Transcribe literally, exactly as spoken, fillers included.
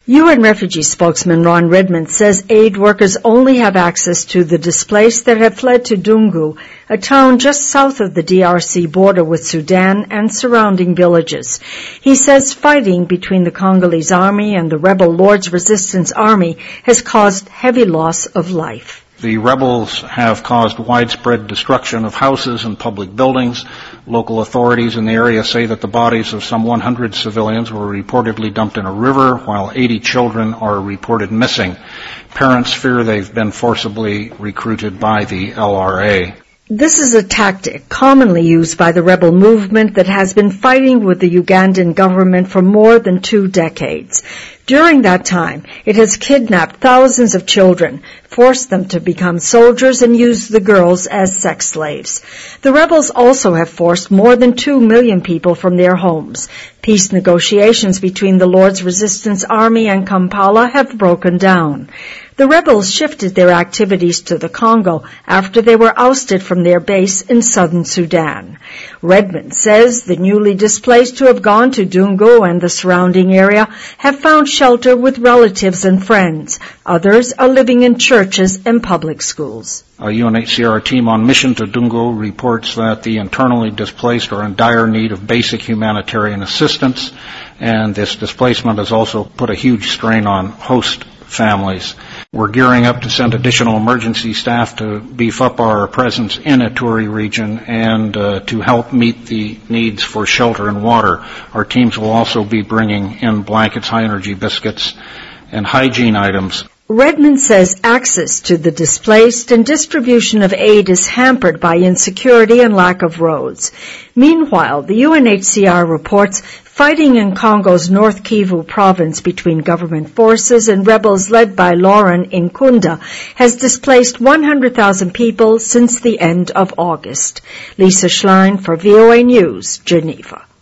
U N refugee spokesman Ron Redmond says aid workers only have access to the displaced that have fled to Dungu, a town just south of the D R C border with Sudan and surrounding villages. He says fighting between the Congolese army and the rebel Lord's Resistance Army has caused heavy loss of life. The rebels have caused widespread destruction of houses and public buildings. Local authorities in the area say that the bodies of some one hundred civilians were reportedly dumped in a river, while eighty children are reported missing. Parents fear they've been forcibly recruited by the L R A. This is a tactic commonly used by the rebel movement that has been fighting with the Ugandan government for more than two decades. During that time, it has kidnapped thousands of children, forced them to become soldiers, and used the girls as sex slaves. The rebels also have forced more than two million people from their homes. Peace negotiations between the Lord's Resistance Army and Kampala have broken down. The rebels shifted their activities to the Congo after they were ousted from their base in southern Sudan. Redmond says the newly displaced who have gone to Dungu and the surrounding area have found shelter with relatives and friends. Others are living in churches and public schools. A U N H C R team on mission to Dungu reports that the internally displaced are in dire need of basic humanitarian assistance, and this displacement has also put a huge strain on host families. We're gearing up to send additional emergency staff to beef up our presence in Ituri region and uh, to help meet the needs for shelter and water. Our teams will also be bringing in blankets, high-energy biscuits, and hygiene items. Redmond says access to the displaced and distribution of aid is hampered by insecurity and lack of roads. Meanwhile, the U N H C R reports fighting in Congo's North Kivu province between government forces and rebels led by Laurent Nkunda has displaced one hundred thousand people since the end of August. Lisa Schlein for V O A News, Geneva.